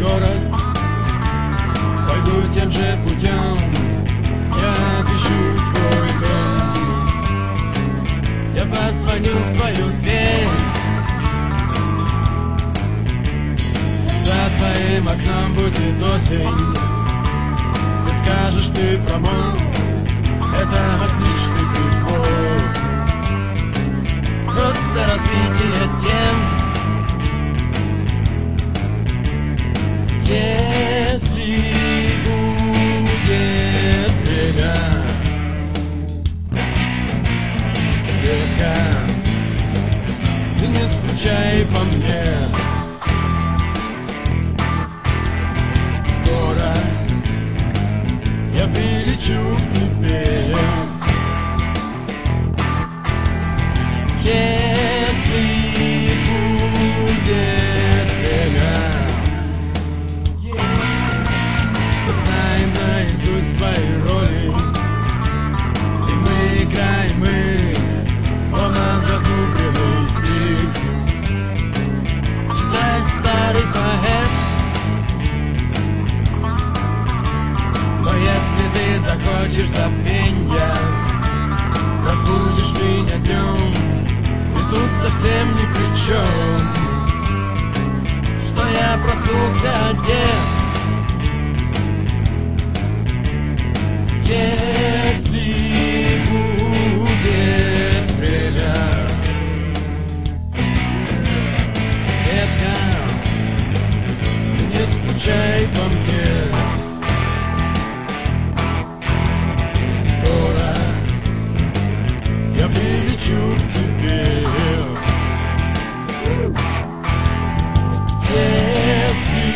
город, пойду тем же путем. Я отыщу твой дом, я позвоню в твою дверь. За твоим окном будет осень, ты скажешь, ты промок. Это отличный предлог для развития тем. Если будет время, детка, ты не скучай по мне. Скоро я прилечу к тебе. Если будет время, знаем наизусть свои роли, и мы играем их, словно зазубренный стих. Читает старый поэт. Но если ты захочешь забвенья, разбудишь меня днем, и тут совсем ни при чем, что я проснулся одет. Если будет время, детка, не скучай по мне. Скоро я прилечу к тебе. Если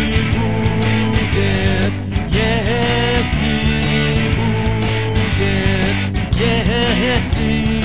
будет, если будет, если